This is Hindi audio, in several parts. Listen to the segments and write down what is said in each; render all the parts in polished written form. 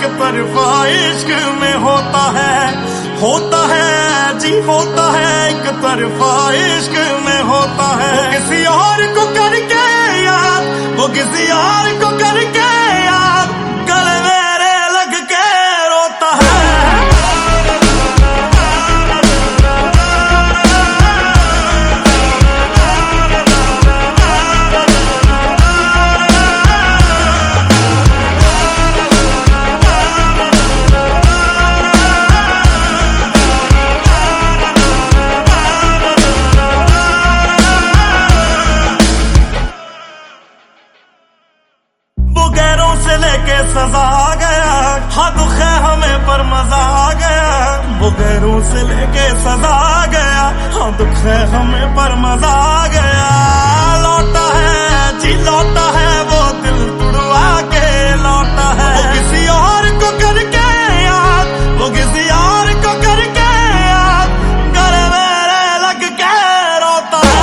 तरफा इश्क में होता है जी होता है, एक तरफा इश्क में होता है। वो किसी और को करके यार, वो किसी और को करके यार, गले मेरे लग के रोता है। गैरों से लेके सजा आ गया, हाँ दुख है हमें पर मजा आ गया। वो गैरों से लेके सजा आ गया, हाँ दुख है हमें पर मजा आ गया। लौटा है जी लौटा है, वो दिल तुड़वा के लौटा है। वो किसी और को करके याद, वो किसी और को करके याद, गले मेरे लग के रोता है।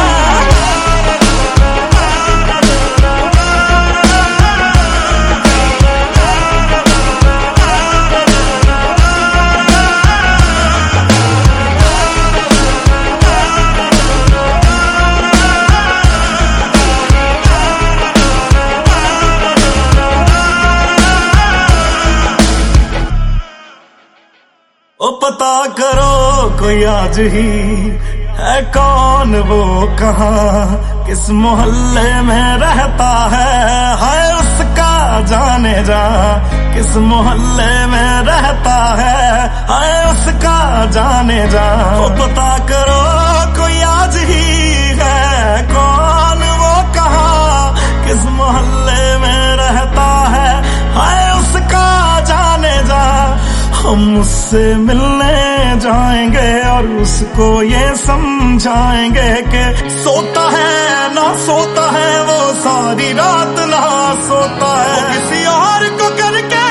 ओ पता करो कोई आज ही है कौन, वो कहाँ किस मोहल्ले में रहता है। हाय उसका जाने जा किस मोहल्ले में रहता है, हाय उसका जाने जा। ओ पता करो कोई आज ही है कौन, वो कहाँ किस मोहल्ले में रहता है, हाय उसका जाने जा। हम उससे मिलने जाएंगे और उसको ये समझाएंगे कि सोता है ना सोता है, वो सारी रात ना सोता है। किसी और को करके